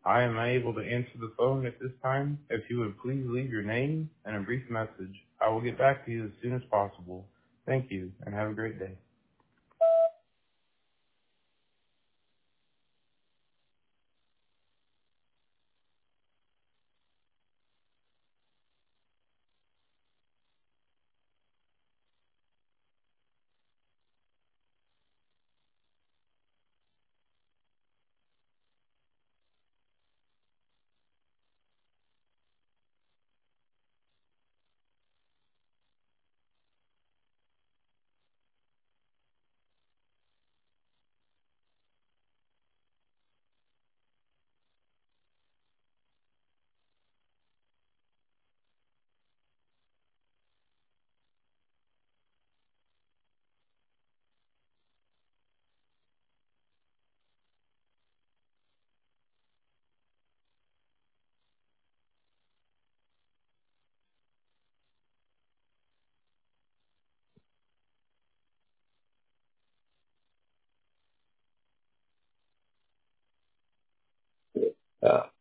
I am unable to answer the phone at this time. If you would please leave your name and a brief message, I will get back to you as soon as possible. Thank you, and have a great day. Yeah.